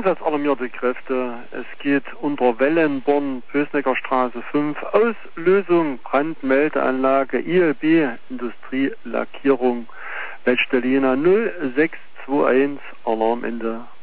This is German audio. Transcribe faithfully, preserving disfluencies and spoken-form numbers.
Einsatzalarmierte Kräfte. Es geht unter Wellenborn, Pösneckerstraße fünf, Auslösung, Brandmeldeanlage, I L B, Industrielackierung, Leitstelle Jena null sechs zwei eins, Alarmende.